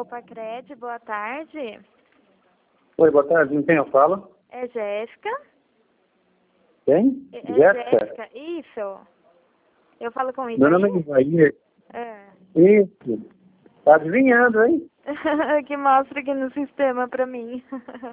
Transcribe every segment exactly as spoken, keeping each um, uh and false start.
Poupa-Cred, boa tarde. Oi, boa tarde. Com quem eu falo? É Jéssica? Quem? É Jéssica? Jéssica, isso. Eu falo com isso Meu aí? nome é Isaías. É. Isso. Tá adivinhando, hein? Que mostra aqui no sistema pra mim.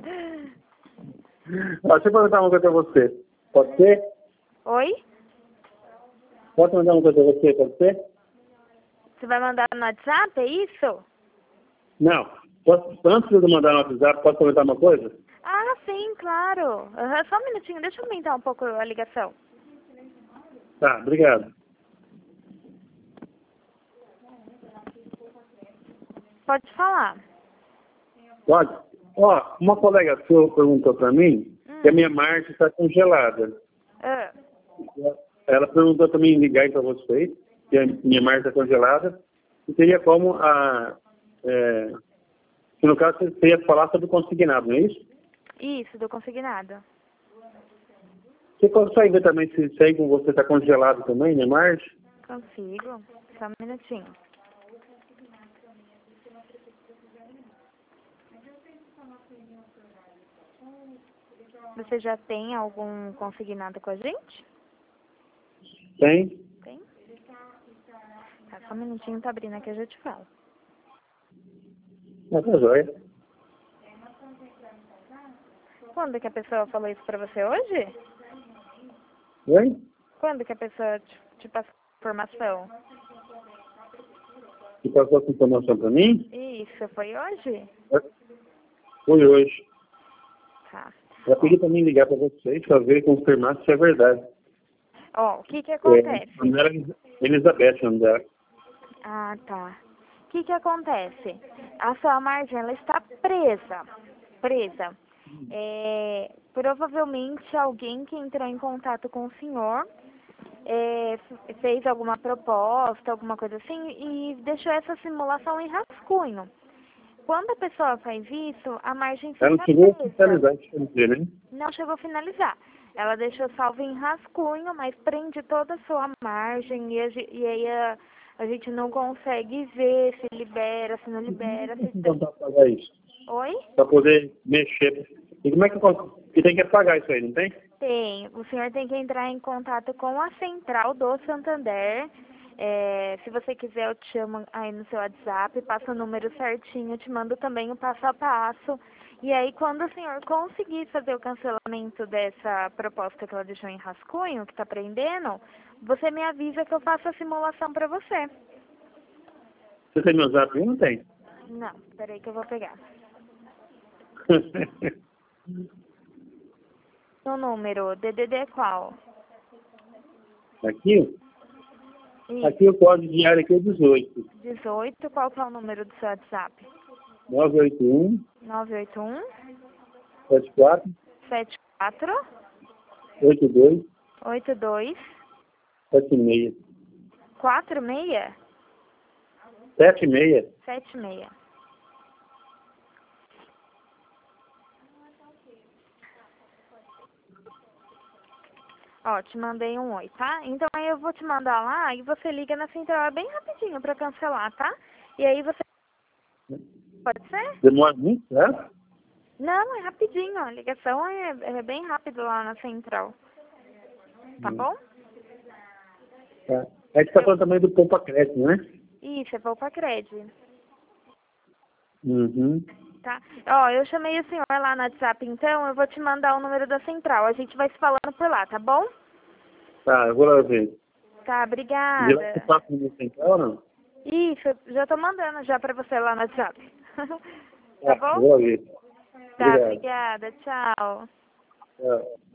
Ó, deixa eu perguntar uma coisa pra você. Pode ser? Oi? Posso mandar uma coisa pra você? Pode ser? Você vai mandar no WhatsApp, é isso? Não. Posso, antes de eu mandar no WhatsApp, posso comentar uma coisa? Ah, sim, claro. Uhum, só um minutinho, deixa eu aumentar um pouco a ligação. Tá, obrigado. Pode falar. Pode? Ó, uma colega sua perguntou pra mim Hum. que a minha marcha está congelada. Ah, Ela perguntou também em ligar para vocês, que a minha marcha está congelada, e teria como a... É, que no caso você ia falar sobre o consignado, não é isso? isso, do consignado. Você consegue ver também se isso aí com você está congelado também, minha marcha? Consigo. Só um minutinho. Você já tem algum consignado com a gente? Tem? Tem? Tá, só um minutinho, tá abrindo aqui, eu já te falo. Ah, tá joia. Quando que a pessoa falou isso pra você hoje? Oi? Quando que a pessoa te, te passou a informação? Você passou essa informação para mim? Isso, foi hoje? Foi hoje. Tá. Ela pediu para mim ligar para vocês para ver e confirmar se é verdade. Ó, o que que É, acontece? a nome dela é Elizabeth, o nome dela. Ah, tá. O que que acontece? A sua margem, ela está presa. Presa. É, provavelmente alguém que entrou em contato com o senhor é, f- fez alguma proposta, alguma coisa assim, e deixou essa simulação em rascunho. Quando a pessoa faz isso, a margem Ela não fica chegou a presa. finalizar, deixa eu dizer, né? Não chegou a finalizar. Ela deixou salvo em rascunho, mas prende toda a sua margem e, a ge- e aí a, a gente não consegue ver se libera, se não libera. Se... Então, para pagar isso. Oi? Para poder mexer. E como é que eu consigo? E tem que pagar isso aí, não tem? Tem. O senhor tem que entrar em contato com a central do Santander. É, se você quiser, eu te chamo aí no seu WhatsApp, passa o número certinho, eu te mando também o passo a passo. E aí, quando o senhor conseguir fazer o cancelamento dessa proposta que ela deixou em rascunho, que está prendendo, você me avisa que eu faço a simulação para você. Você tem meu zap? Eu não tenho. Não, peraí que eu vou pegar. O número, D D D é qual? Aqui? Isso, Aqui o código diário aqui é dezoito. dezoito, qual que é o número do seu WhatsApp? nove oito um, nove oito um, sete quatro, sete quatro, oito dois, oito dois, sete seis. quatro seis, sete seis? sete seis. Ó, te mandei um oi, tá? Então aí eu vou te mandar lá e você liga na central, é bem rapidinho pra cancelar, tá? E aí você... Pode ser? Demora muito, né? Não, é rapidinho, a ligação é, é bem rápido lá na central. Tá bom? Tá. Aí você está falando também do Poupa Crédito, né? Isso, é Poupa-Cred, Uhum. tá? Ó, eu chamei o senhor lá no WhatsApp, então eu vou te mandar o número da central. A gente vai se falando por lá, tá bom? Tá, eu vou lá ver. Tá, De lá você obrigada. passa no central ou não? Isso, já tô mandando já pra você lá no WhatsApp. Tá Tá, eu bom? vou lá ver. Tá, Obrigado. obrigada. Tchau. Tchau.